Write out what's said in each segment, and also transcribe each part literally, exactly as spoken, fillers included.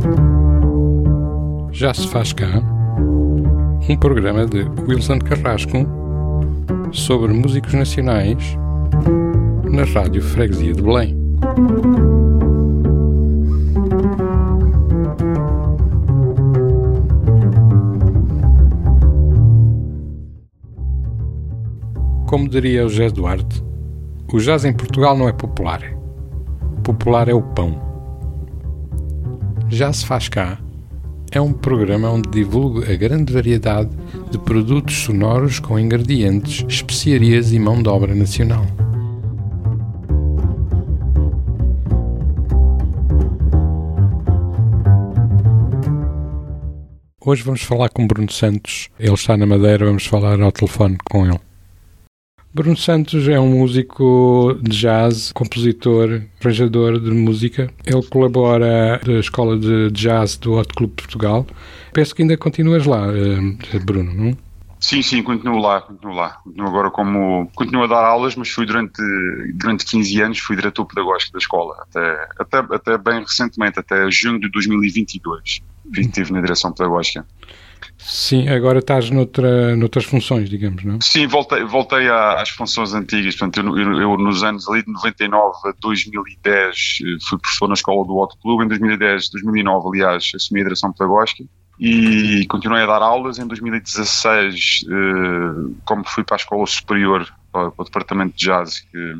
Já se faz cá um programa de Wilson Carrasco sobre músicos nacionais na Rádio Freguesia de Belém. Como diria o José Duarte, o jazz em Portugal não é popular. Popular é o pão. Já se faz cá é um programa onde divulgo a grande variedade de produtos sonoros com ingredientes, especiarias e mão de obra nacional. Hoje vamos falar com Bruno Santos. Ele está na Madeira, vamos falar ao telefone com ele. Bruno Santos é um músico de jazz, compositor, arranjador de música. Ele colabora na Escola de Jazz do Hot Club de Portugal. Penso que ainda continuas lá, Bruno, não? Sim, sim, continuo lá, continuo lá. Continuo agora como... Continuo a dar aulas, mas fui durante, durante quinze anos, fui diretor pedagógico da escola. Até, até, até bem recentemente, até junho de dois mil e vinte e dois. Estive na direção pedagógica. Sim, agora estás noutra, noutras funções, digamos, não? Sim, voltei, voltei às funções antigas. Portanto, eu, eu, eu nos anos ali de noventa e nove a dois mil e dez fui professor na escola do Hot Club. Em dois mil e dez, dois mil e nove, aliás, assumi a direção pedagógica e continuei a dar aulas. Em dois mil e dezasseis, como fui para a escola superior, para, para o departamento de jazz, que,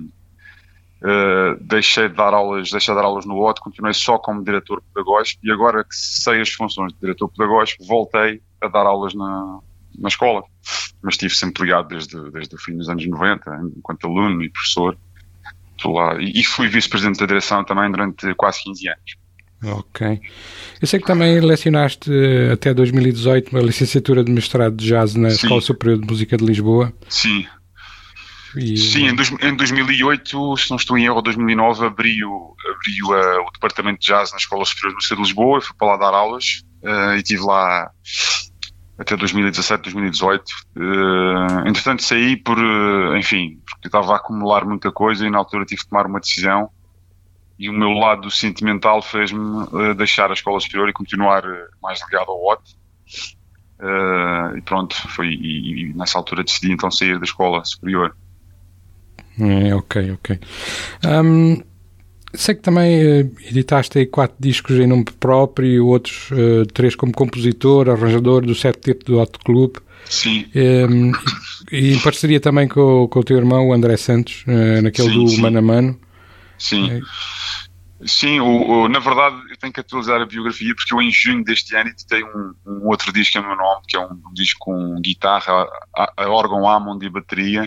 Uh, deixei de dar aulas, deixei de dar aulas no O T, continuei só como diretor pedagógico e agora que sei as funções de diretor pedagógico, voltei a dar aulas na, na escola, mas estive sempre ligado desde, desde o fim dos anos noventa, enquanto aluno e professor. Estou lá, e, e fui vice-presidente da direção também durante quase quinze anos. Ok. Eu sei que também lecionaste até dois mil e dezoito uma licenciatura de mestrado de jazz na Sim. Escola Superior de Música de Lisboa. Sim. E... Sim, em, dois, em dois mil e oito, se não estou em erro, dois mil e nove, abri, o, abri o, uh, o departamento de jazz na Escola Superior de Música de Lisboa, fui para lá dar aulas uh, e estive lá até dois mil e dezassete, dois mil e dezoito. Uh, entretanto saí por, uh, enfim, porque eu estava a acumular muita coisa e na altura tive que tomar uma decisão e o meu lado sentimental fez-me uh, deixar a Escola Superior e continuar uh, mais ligado ao O T. Uh, e pronto, foi, e, e nessa altura decidi então sair da Escola Superior. É, ok, ok. Um, sei que também uh, editaste aí quatro discos em nome próprio, outros uh, três como compositor, arranjador do séptimo do Hot Club. Sim. Um, e, e em parceria também com, com o teu irmão, o André Santos, uh, naquele sim, do sim. Mano a Mano. Sim. É. Sim, o, o, na verdade eu tenho que atualizar a biografia porque eu em junho deste ano editei um, um outro disco em meu nome, que é um, um disco com guitarra, a, a órgão Hammond e bateria.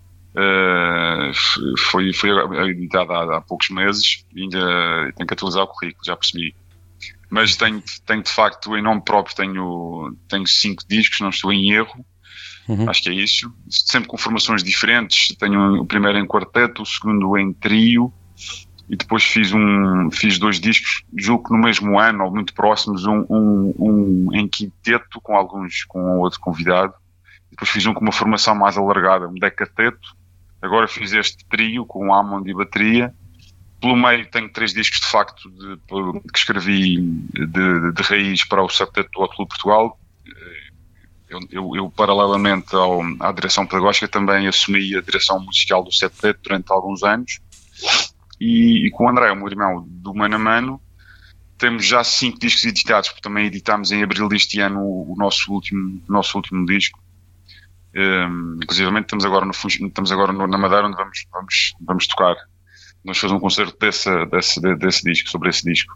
Uh, foi, foi editado há, há poucos meses e ainda tenho que atualizar o currículo, já percebi. Mas tenho, tenho de facto, em nome próprio, tenho, tenho cinco discos, não estou em erro. Uhum. Acho que é isso. Sempre com formações diferentes. Tenho o primeiro em quarteto, o segundo em trio. E depois fiz, um, fiz dois discos, julgo que no mesmo ano, ou muito próximos, um, um, um em quinteto, com alguns, com outro convidado. Depois fiz um com uma formação mais alargada, um decateto. Agora fiz este trio com Hammond e bateria. Pelo meio tenho três discos de facto de, de, que escrevi de, de, de raiz para o septeto do Hot Club Portugal. Eu, eu, eu paralelamente ao, à direção pedagógica, também assumi a direção musical do septeto durante alguns anos. E, e com o André, o meu irmão, do Mano a Mano, temos já cinco discos editados, porque também editámos em abril deste ano o, o nosso, último, o nosso último disco. Um, inclusivamente estamos agora, no, estamos agora no, na Madeira, onde vamos, vamos, vamos tocar. Vamos fazer um concerto desse, desse, desse disco, sobre esse disco.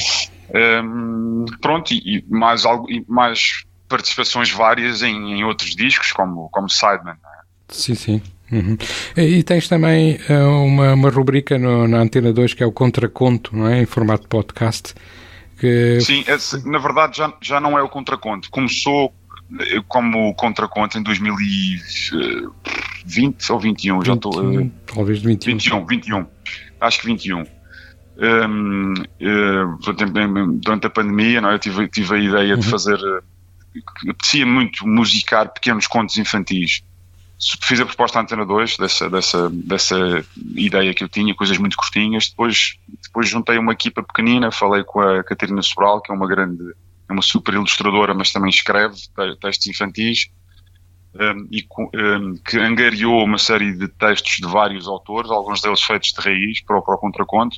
Um, pronto, e, e, mais algo, e mais participações várias em, em outros discos, como, como Sideman. Sim, sim. Uhum. E tens também uh, uma, uma rubrica no, na Antena dois que é o Contraconto, não é? Em formato de podcast. Que... Sim, esse, na verdade já, já não é o Contraconto. Começou como Contraconto em dois mil e vinte ou vinte e um, já estou... Uh, talvez vinte e um. vinte e um, vinte e um. Acho que vinte e um. Um, uh, durante a pandemia, não é? Eu tive, tive a ideia uhum. de fazer... Uh, apetecia muito musicar pequenos contos infantis. Fiz a proposta à Antena dois dessa, dessa, dessa ideia que eu tinha, coisas muito curtinhas. Depois depois juntei uma equipa pequenina, falei com a Catarina Sobral, que é uma grande, é uma super ilustradora, mas também escreve textos infantis, um, e um, que angariou uma série de textos de vários autores, alguns deles feitos de raiz para o, para o contraconto,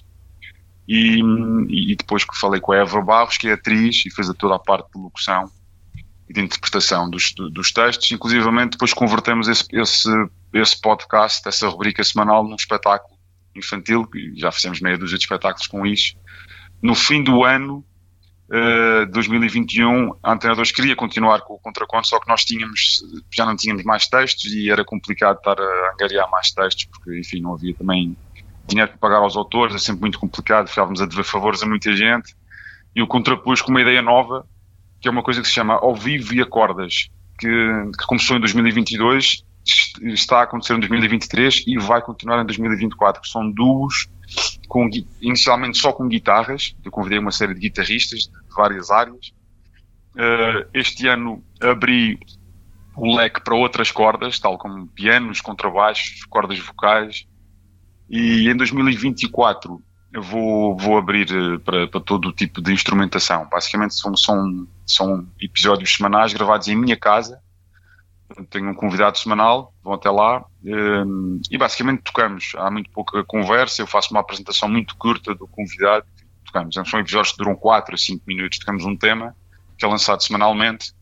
e, e depois que falei com a Eva Barros, que é atriz, e fez a toda a parte de locução e de interpretação dos, dos textos. Inclusivamente depois convertemos esse, esse, esse podcast, essa rubrica semanal, num espetáculo infantil, e já fizemos meia dúzia de espetáculos com isso. No fim do ano uh, dois mil e vinte e um, a Antena dois queria continuar com o contraconto, só que nós tínhamos, já não tínhamos mais textos e era complicado estar a angariar mais textos, porque enfim, não havia também dinheiro para pagar aos autores, é sempre muito complicado, ficávamos a dever favores a muita gente, e o contrapus com uma ideia nova, que é uma coisa que se chama Ao Vivo e Acordas, que, que começou em dois mil e vinte e dois, está a acontecer em dois mil e vinte e três e vai continuar em dois mil e vinte e quatro, que são duos, com, inicialmente só com guitarras. Eu convidei uma série de guitarristas de várias áreas. Uh, este ano abri o leque para outras cordas, tal como pianos, contrabaixos, cordas vocais, e em dois mil e vinte e quatro eu vou, vou abrir para, para todo o tipo de instrumentação. Basicamente são, são, são episódios semanais gravados em minha casa. Tenho um convidado semanal, vão até lá, e basicamente tocamos. Há muito pouca conversa, eu faço uma apresentação muito curta do convidado, tocamos. São episódios que duram quatro a cinco minutos, tocamos um tema, que é lançado semanalmente,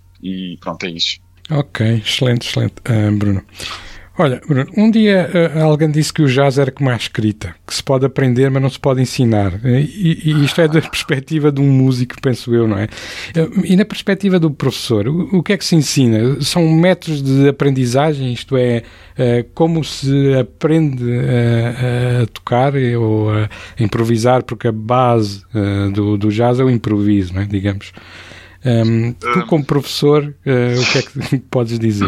e pronto, é isso. Ok, excelente, excelente, uh, Bruno. Olha, Bruno, um dia uh, alguém disse que o jazz era como a escrita, que se pode aprender, mas não se pode ensinar. E, e isto é da perspectiva de um músico, penso eu, não é? E na perspectiva do professor, o, o que é que se ensina? São métodos de aprendizagem, isto é, uh, como se aprende uh, a tocar ou a improvisar, porque a base uh, do, do jazz é o improviso, não é? Digamos. Um, tu, como professor, uh, o que é que podes dizer?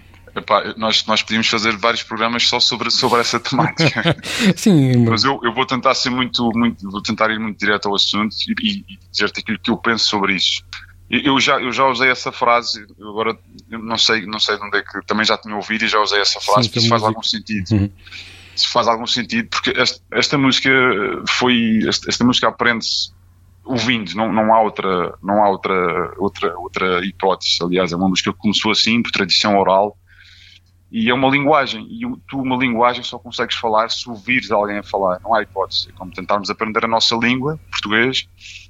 Epá, nós, nós podíamos fazer vários programas só sobre, sobre essa temática. Sim, mas eu, eu vou tentar ser muito, muito, vou tentar ir muito direto ao assunto e, e dizer-te aquilo que eu penso sobre isso. Eu já, eu já usei essa frase, agora eu não sei, não sei de onde é que, também já tinha ouvido e já usei essa frase, porque isso faz algum sentido. Uhum. Isso faz algum sentido, porque esta, esta música foi, esta, esta música aprende-se ouvindo, não, não há outra, não há outra, outra, outra hipótese. Aliás, é uma música que começou assim, por tradição oral. E é uma linguagem, e tu uma linguagem só consegues falar se ouvires alguém a falar, não há hipótese. É como tentarmos aprender a nossa língua, português,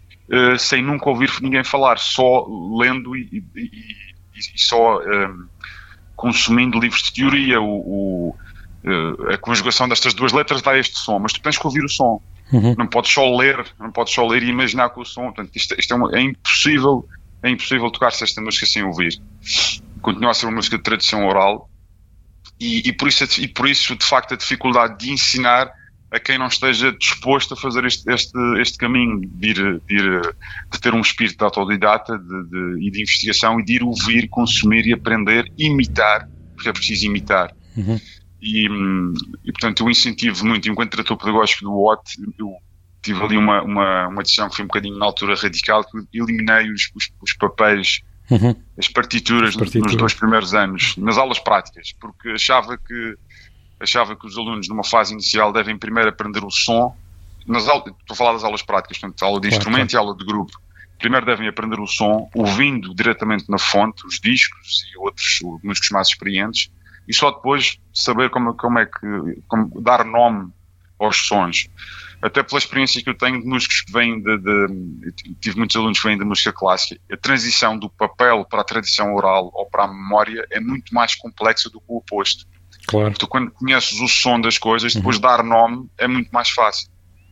uh, sem nunca ouvir ninguém falar, só lendo e, e, e, e só um, consumindo livros de teoria. O, o, uh, a conjugação destas duas letras dá este som, mas tu tens que ouvir o som. Uhum. Não podes só ler, não podes só ler e imaginar com o som. Portanto, isto, isto é, uma, é impossível, é impossível tocar-se esta música sem ouvir. Continua a ser uma música de tradição oral. E, e, por isso, e por isso, de facto, a dificuldade de ensinar a quem não esteja disposto a fazer este, este, este caminho, de, ir, de, ir, de ter um espírito de autodidata de, de, e de investigação, e de ir ouvir, consumir e aprender, imitar, porque é preciso imitar. Uhum. E, e, portanto, eu incentivo muito, enquanto diretor pedagógico do O T, eu tive ali uma, uma, uma decisão que foi um bocadinho na altura radical, que eliminei os, os, os papéis. Uhum. As, partituras, as partituras nos dois primeiros anos, nas aulas práticas, porque achava que, achava que os alunos numa fase inicial devem primeiro aprender o som, nas aulas, estou a falar das aulas práticas, portanto, aula de claro, instrumento claro. E aula de grupo. Primeiro devem aprender o som, ouvindo diretamente na fonte, os discos e outros músicos mais experientes, e só depois saber como, como é que, como dar nome aos sons. Até pela experiência que eu tenho de músicos que vêm de, de... Tive muitos alunos que vêm da música clássica. A transição do papel para a tradição oral ou para a memória é muito mais complexa do que o oposto. Claro. Tu, quando conheces o som das coisas, depois uhum. dar nome é muito mais fácil.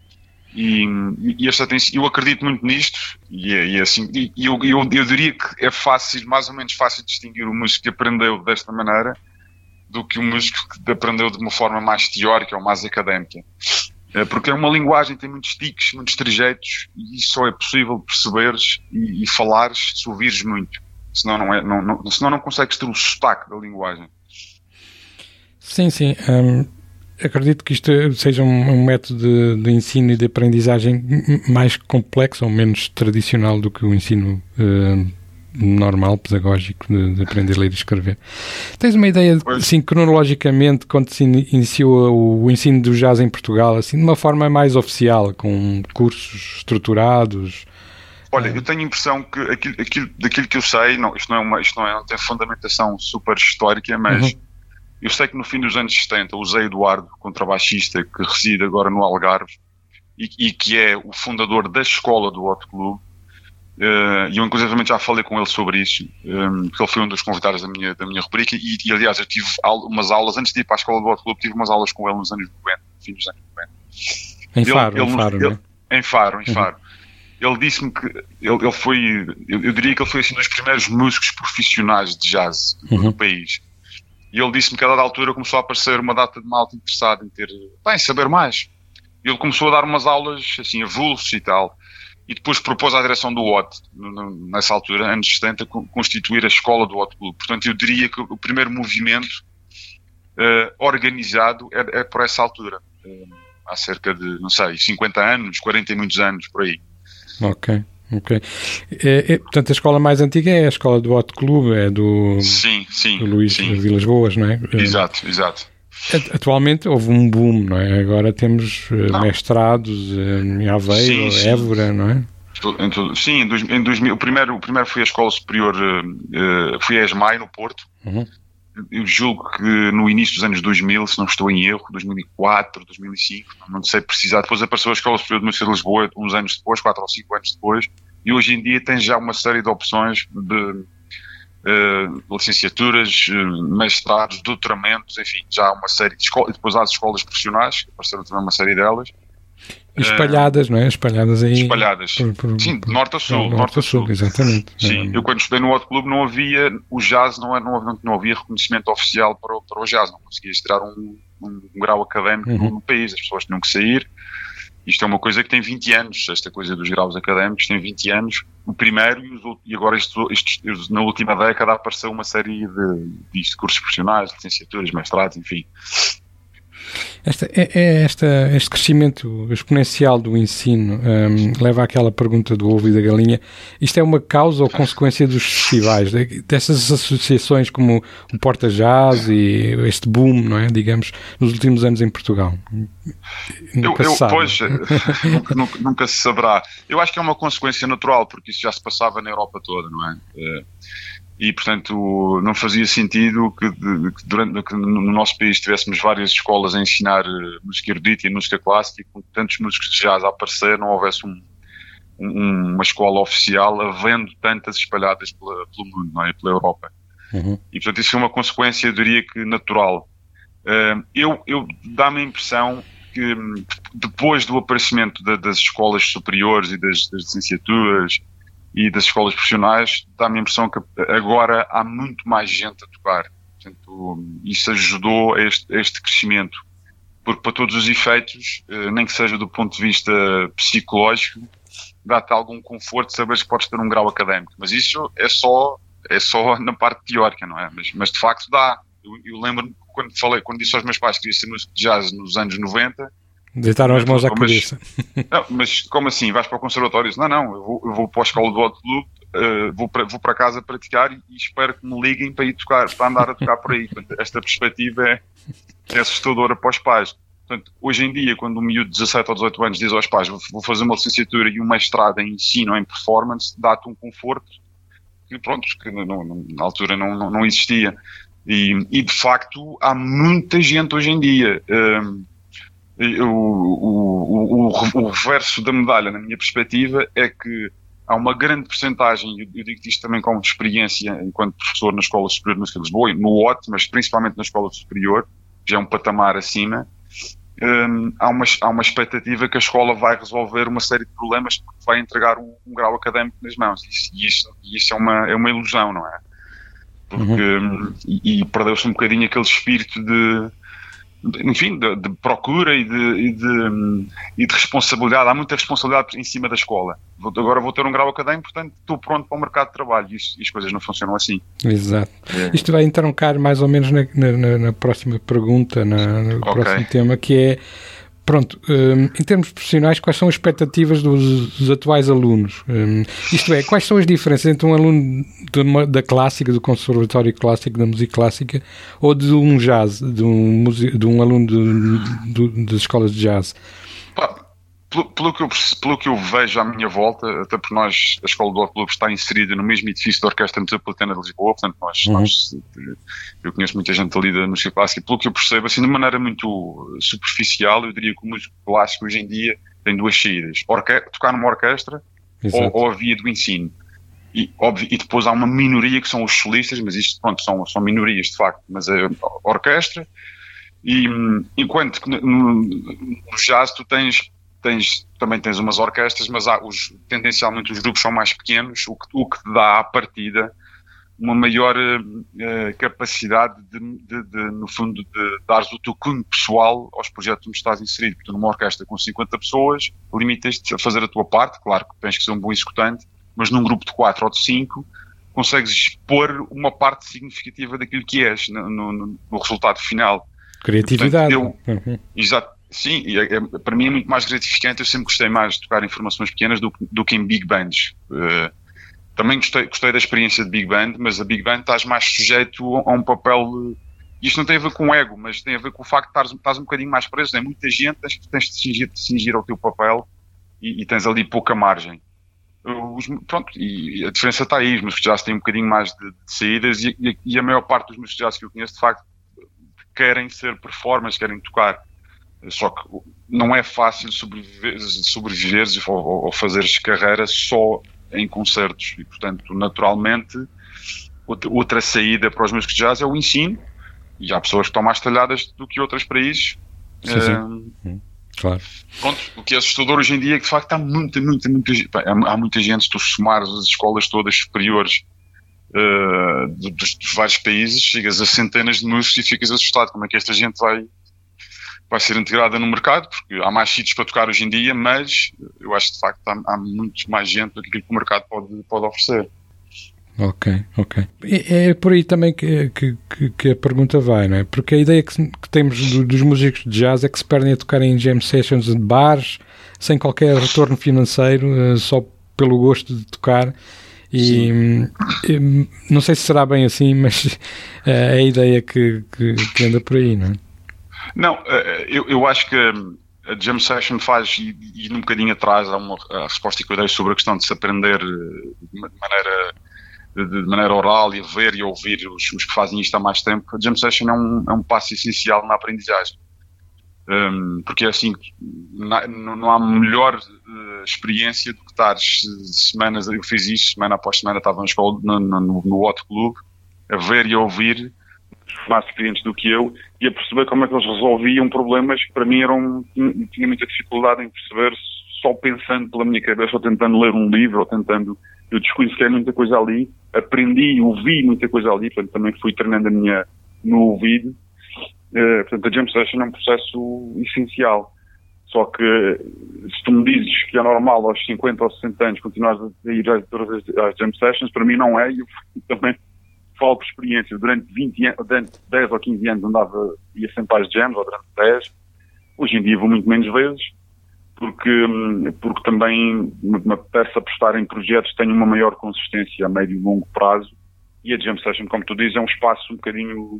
E, e esta tem, eu acredito muito nisto, e, e assim, e eu, eu, eu diria que é fácil, mais ou menos fácil distinguir o músico que aprendeu desta maneira do que o músico que aprendeu de uma forma mais teórica ou mais académica. Porque é uma linguagem, tem muitos tiques, muitos trejeitos, e isso só é possível perceberes e, e falares se ouvires muito. Senão não, é, não, não, senão não consegues ter o sotaque da linguagem. Sim, sim. Um, acredito que isto seja um, um método de, de ensino e de aprendizagem mais complexo ou menos tradicional do que o ensino uh, normal, pedagógico, de, de aprender a ler e escrever. Tens uma ideia, de, assim, cronologicamente, quando se iniciou o, o ensino do jazz em Portugal, assim, de uma forma mais oficial, com cursos estruturados? Olha, eu tenho a impressão que aquilo, aquilo, daquilo que eu sei, não, isto, não é uma, isto não, é, não tem fundamentação super histórica, mas uhum. eu sei que no fim dos anos setenta, o Zé Eduardo, contrabaixista, que reside agora no Algarve, e, e que é o fundador da escola do Hot Club, uh, e eu inclusivamente já falei com ele sobre isso, um, porque ele foi um dos convidados da minha, da minha rubrica, e, e aliás eu tive umas aulas, antes de ir para a escola do Hot Club, tive umas aulas com ele nos anos noventa, no fim dos anos noventa. Em Faro, ele, em Faro, ele, né? Em Faro, em Faro. Uhum. Ele disse-me que ele, ele foi, eu, eu diria que ele foi assim dos primeiros músicos profissionais de jazz uhum. do país. E ele disse-me que a dada altura começou a aparecer uma data de malta interessada em ter, bem, saber mais. E ele começou a dar umas aulas, assim, avulsos e tal. E depois propôs à direção do Hot, nessa altura, anos setenta, constituir a escola do Hot Club. Portanto, eu diria que o primeiro movimento uh, organizado é, é por essa altura. Uh, há cerca de, não sei, cinquenta anos, quarenta e muitos anos, por aí. Ok, ok. É, é, portanto, a escola mais antiga é a escola do Hot Club, é do, sim, sim, do Luís sim. Vilas Boas, não é? Exato, exato. Atualmente houve um boom, não é? Agora temos não. mestrados em Aveiro, sim, sim. Évora, não é? Em tudo. Sim, em, dois, em dois mil, o, primeiro, o primeiro foi a Escola Superior, uh, foi a ESMAI, no Porto. Uhum. Eu julgo que no início dos anos dois mil, se não estou em erro, dois mil e quatro, dois mil e cinco, não sei precisar. Depois apareceu a Escola Superior de Música de Lisboa, uns anos depois, quatro ou cinco anos depois, e hoje em dia tem já uma série de opções de uh, licenciaturas, mestrados, doutoramentos, enfim, já há uma série de escolas, e depois há as escolas profissionais, apareceram também uma série delas. Espalhadas, uh, não é? Espalhadas aí. Espalhadas. Por, por, Sim, de norte a sul. Norte, norte a sul, sul, exatamente. Sim, eu quando estudei no Hot Club não havia, o jazz não, não, não, não havia reconhecimento oficial para o, para o jazz, não conseguias tirar um, um, um grau académico uhum. no país, as pessoas tinham que sair. Isto é uma coisa que tem vinte anos, esta coisa dos graus académicos tem vinte anos, o primeiro e, os, e agora isto, isto, na última década apareceu uma série de, de cursos profissionais, licenciaturas, mestrados, enfim. Esta, é, é esta, este crescimento exponencial do ensino um, leva àquela pergunta do ovo e da galinha. Isto é uma causa ou consequência dos festivais, dessas associações como o Porta Jazz e este boom, não é? Digamos, nos últimos anos em Portugal? Nunca eu, se sabe. Pois, nunca, nunca, nunca se saberá. Eu acho que é uma consequência natural, porque isso já se passava na Europa toda, não é? E, portanto, não fazia sentido que, de, que, durante, que no nosso país tivéssemos várias escolas a ensinar música erudita e música clássica, e com tantos músicos de jazz a aparecer, não houvesse um, um, uma escola oficial, havendo tantas espalhadas pela, pelo mundo, não é? Pela Europa. Uhum. E, portanto, isso é uma consequência, eu diria que natural. Uh, eu, eu dá-me a impressão que, depois do aparecimento da, das escolas superiores e das, das licenciaturas e das escolas profissionais, dá-me a impressão que agora há muito mais gente a tocar. Portanto, isso ajudou a este, a este crescimento. Porque, para todos os efeitos, nem que seja do ponto de vista psicológico, dá-te algum conforto saber que podes ter um grau académico. Mas isso é só, é só na parte teórica, não é? Mas, mas de facto dá. Eu, eu lembro-me quando falei, quando disse aos meus pais que queria ser músico de jazz nos anos noventa, deitaram as mãos à cabeça. Não, mas como assim? Vais para o conservatório? Não, não, eu vou, eu vou para a escola do Hot Club, uh, vou, para, vou para casa praticar e, e espero que me liguem para ir tocar, para andar a tocar por aí. Portanto, esta perspectiva é, é assustadora para os pais. Portanto, hoje em dia, quando um miúdo de dezassete ou dezoito anos diz aos pais vou fazer uma licenciatura e um mestrado em ensino ou em performance, dá-te um conforto que, pronto, que no, no, na altura não, não, não existia. E, e, de facto, há muita gente hoje em dia. Um, O, o, o, o reverso da medalha, na minha perspectiva, é que há uma grande percentagem, eu, eu digo isto também com experiência enquanto professor na Escola Superior de Música de Lisboa, no O T, mas principalmente na Escola Superior, que já é um patamar acima, um, há, uma, há uma expectativa que a escola vai resolver uma série de problemas porque vai entregar um, um grau académico nas mãos. E isso, isso é, uma, é uma ilusão, não é? Porque, uhum. E, e perdeu-se um bocadinho aquele espírito de enfim, de, de procura e de, e, de, e de responsabilidade. Há muita responsabilidade em cima da escola. Vou, agora vou ter um grau académico, portanto estou pronto para o mercado de trabalho. E, isso, e as coisas não funcionam assim. Exato. É. Isto vai entroncar mais ou menos na, na, na próxima pergunta, na, no okay. próximo tema, que é Pronto, um, em termos profissionais, quais são as expectativas dos, dos atuais alunos? Um, isto é, quais são as diferenças entre um aluno de uma, da clássica, do conservatório clássico, da música clássica, ou de um jazz, de um, de um aluno de, de, das escolas de jazz? Pelo, pelo, que eu, pelo que eu vejo à minha volta, até porque nós, a Escola do Bloco Clube está inserida no mesmo edifício da Orquestra Metropolitana de Lisboa, portanto nós, uhum. nós eu conheço muita gente ali da música clássica, pelo que eu percebo, assim, de maneira muito superficial, eu diria que o músico clássico hoje em dia tem duas saídas, Orque- tocar numa orquestra ou, ou a via do ensino. E, óbvio, e depois há uma minoria que são os solistas, mas isto, pronto, são, são minorias de facto, mas é a orquestra, e enquanto que no, no jazz tu tens Tens, também tens umas orquestras, mas há os, tendencialmente os grupos são mais pequenos, o que, o que te dá à partida uma maior uh, capacidade de, de, de, no fundo, de dares o teu cunho pessoal aos projetos onde estás inserido. Porque numa orquestra com cinquenta pessoas, limitas-te a fazer a tua parte, claro que tens que ser um bom executante, mas num grupo de quatro ou de cinco, consegues expor uma parte significativa daquilo que és no, no, no resultado final. Criatividade. E, portanto, eu, uhum. Exato. Sim, e é, é, para mim é muito mais gratificante. Eu sempre gostei mais de tocar em formações pequenas do, do que em big bands. Uh, também gostei, gostei da experiência de big band, mas a big band estás mais sujeito a um papel. Uh, isto não tem a ver com ego, mas tem a ver com o facto de estás, estás um bocadinho mais preso. Tem muita gente, tens, tens de cingir, de cingir ao teu papel e, e tens ali pouca margem. Os, pronto, e a diferença está aí. Os músicos de jazz têm um bocadinho mais de, de saídas e, e, e a maior parte dos músicos de jazz que eu conheço, de facto, querem ser performers, querem tocar. Só que não é fácil sobreviver, sobreviveres ou, ou fazeres carreira só em concertos e, portanto, naturalmente, outra saída para os músicos de jazz é o ensino, e há pessoas que estão mais talhadas do que outras para isso. Sim, sim. Uh, claro. Pronto, o que é assustador hoje em dia é que, de facto, há muita, muita, muita, há muita gente, se tu somares as escolas todas superiores uh, dos, dos vários países, chegas a centenas de músicos e ficas assustado como é que esta gente vai vai ser integrada no mercado, porque há mais sítios para tocar hoje em dia, mas eu acho que de facto há, há muito mais gente do que aquilo que o mercado pode, pode oferecer. Ok, ok. É, é por aí também que, que, que a pergunta vai, não é? Porque a ideia que, que temos do, dos músicos de jazz é que se perdem a tocar em jam sessions de bares, sem qualquer retorno financeiro, só pelo gosto de tocar. E hum, não sei se será bem assim, mas é a ideia que, que, que anda por aí, não é? Não, eu, eu acho que a Jam Session faz, e, e um bocadinho atrás há uma a resposta que eu dei sobre a questão de se aprender de maneira, de maneira oral e a ver e a ouvir os, os que fazem isto há mais tempo. A Jam Session é um, é um passo essencial na aprendizagem, um, porque é assim, não, não há melhor uh, experiência do que estar semanas, eu fiz isso, semana após semana estava na escola, no, no, no Hot Club, a ver e a ouvir mais experientes do que eu, e a perceber como é que eles resolviam problemas que para mim eram, tinha muita dificuldade em perceber só pensando pela minha cabeça, ou tentando ler um livro, ou tentando, eu desconhecia muita coisa ali, aprendi, ouvi muita coisa ali, portanto também fui treinando a minha, no ouvido. Uh, portanto a Jam Session é um processo essencial, só que se tu me dizes que é normal aos cinquenta ou sessenta anos continuares a ir às, às Jam Sessions, para mim não é, e eu também falo por experiência. Durante vinte anos, durante dez ou quinze anos andava, ia sempre às jams, ou durante dez. Hoje em dia vou muito menos vezes, porque, porque também me apetece apostar em projetos que tenham uma maior consistência a médio e longo prazo, e a Jam Session, como tu dizes, é um espaço um bocadinho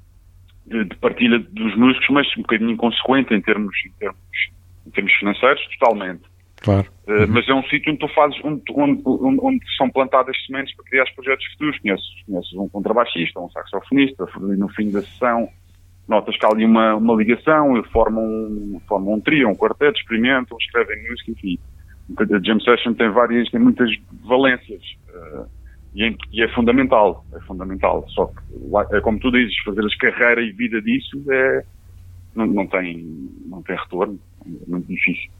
de, de partilha dos músicos, mas um bocadinho inconsequente em termos, em termos, em termos financeiros, totalmente. Claro. Uh, mas é um sítio onde tu fazes, onde, onde, onde, onde são plantadas sementes para criar os projetos futuros. Conheces, conheces um contrabaixista, um saxofonista, no fim da sessão notas que há ali uma, uma ligação, e formam um, formam um trio, um quarteto, experimentam, escrevem música, enfim. A Jam Session tem várias, tem muitas valências, uh, e, é, e é fundamental, é fundamental. Só que, é como tu dizes, fazer as carreira e vida disso é, não, não, tem, não tem retorno, é muito difícil.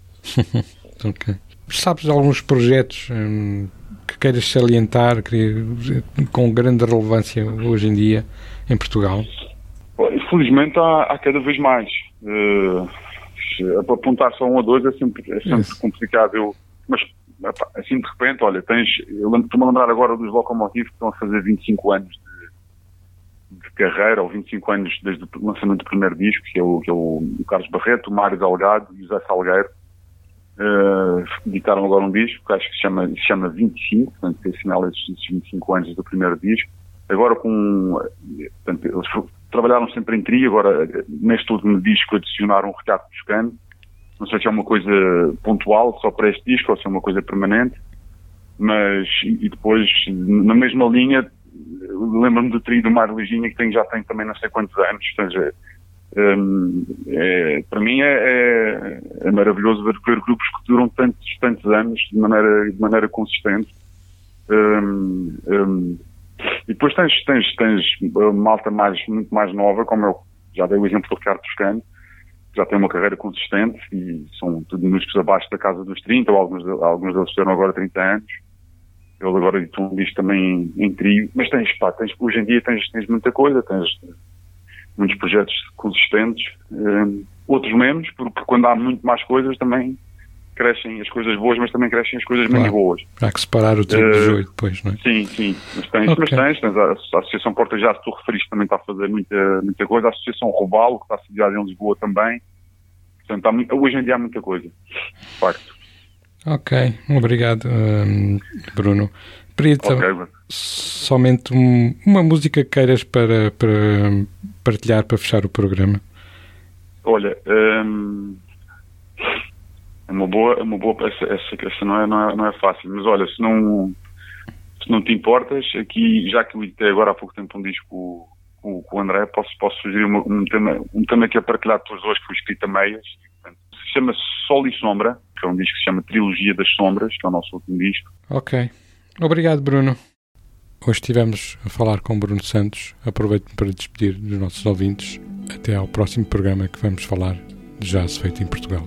Ok. Sabes de alguns projetos hum, que queiras salientar que, com grande relevância hoje em dia em Portugal? Infelizmente há, há cada vez mais. Uh, apontar só um ou dois é sempre, é sempre complicado. Eu, mas assim de repente, olha, tens, eu lembro-me a lembrar agora dos Locomotive que estão a fazer vinte e cinco anos de, de carreira, ou vinte e cinco anos desde o lançamento do primeiro disco, que é o, que é o, o Carlos Barreto, o Mário Delgado e o José Salgueiro. Uh, editaram agora um disco que acho que se chama, se chama vinte e cinco, portanto, que assinala esses vinte e cinco anos do primeiro disco. Agora com, portanto, eles trabalharam sempre em trio, agora neste último disco adicionaram o Ricardo Toscano. Não sei se é uma coisa pontual só para este disco ou se é uma coisa permanente, mas e depois na mesma linha lembro-me do trio do Mário Liginha, que tem, já tem também não sei quantos anos. Portanto, Um, é, para mim é, é, é maravilhoso ver, ver grupos que duram tantos, tantos anos de maneira, de maneira consistente. Um, um, e depois tens, tens, tens malta mais, muito mais nova, como eu já dei o exemplo do Ricardo Toscano, que já tem uma carreira consistente e são tudo músicos abaixo da casa dos trinta, ou alguns, alguns deles tiveram agora trinta anos. Ele agora editou um disco também em, em trio, mas tens, pá, tens, hoje em dia tens, tens muita coisa, tens muitos projetos consistentes, um, outros menos, porque quando há muito mais coisas também crescem as coisas boas, mas também crescem as coisas claro, menos boas. Há que separar o trigo uh, do joio depois, não é? Sim, sim, mas tens, okay. mas tens, tens a, a Associação Porta Já, se tu referiste, também está a fazer muita, muita coisa, a Associação Robalo, que está sediada em Lisboa também, portanto, há muito, hoje em dia há muita coisa, de facto. Ok, obrigado, um, Bruno. Perita, okay. somente um, uma música que queiras para, para partilhar, para fechar o programa? Olha, hum, é uma boa, é uma boa essa, essa, essa não, é, não, é, não é fácil, mas olha, se não, se não te importas, aqui, já que eu editei agora há pouco tempo um disco com, com o André, posso, posso sugerir uma, um, tema, um tema que é partilhado pelos dois, que foi escrito a meias, portanto, se chama Sol e Sombra, que é um disco que se chama Trilogia das Sombras, que é o nosso último disco. Ok. Obrigado, Bruno. Hoje estivemos a falar com Bruno Santos. Aproveito-me para despedir dos nossos ouvintes. Até ao próximo programa que vamos falar de jazz feito em Portugal.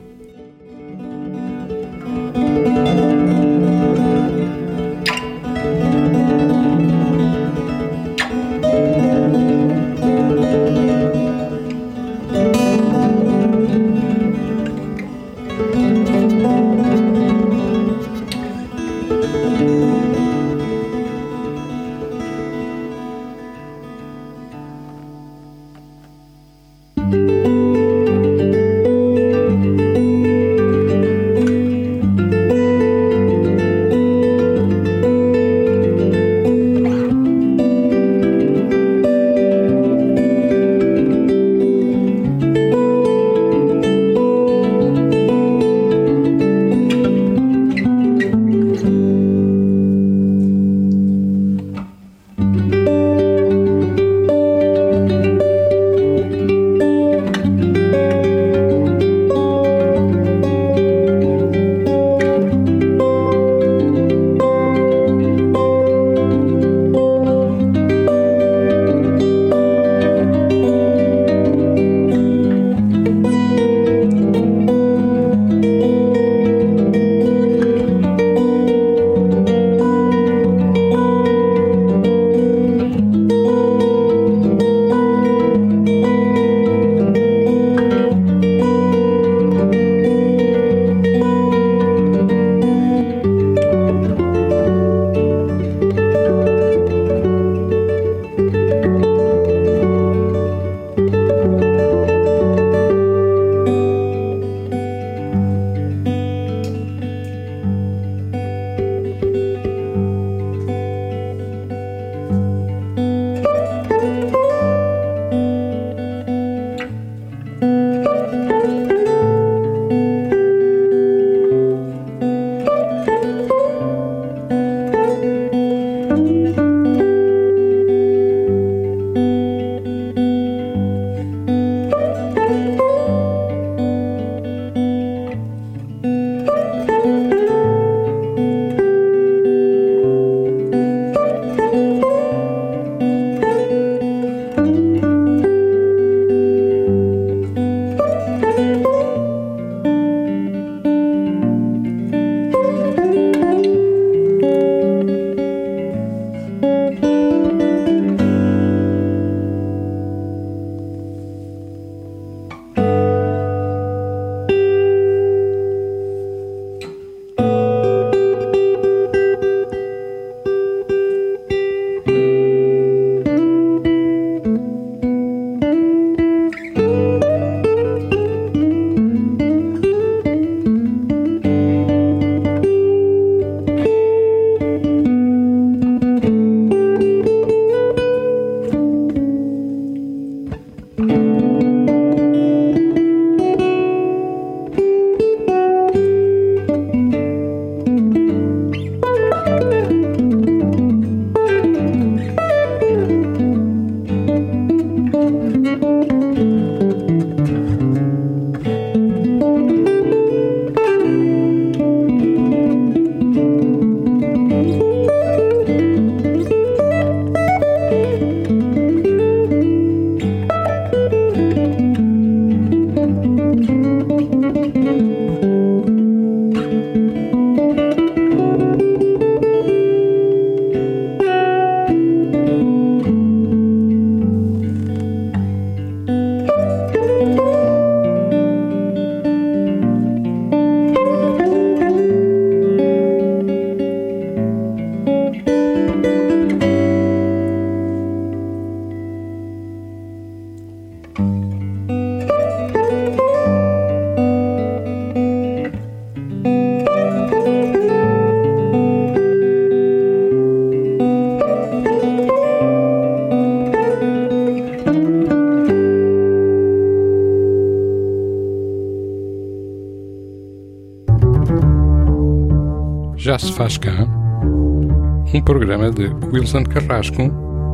Já se faz cá, um programa de Wilson Carrasco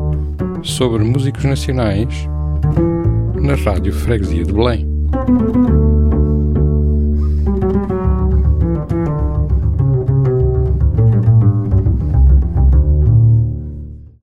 sobre músicos nacionais na Rádio Freguesia de Belém.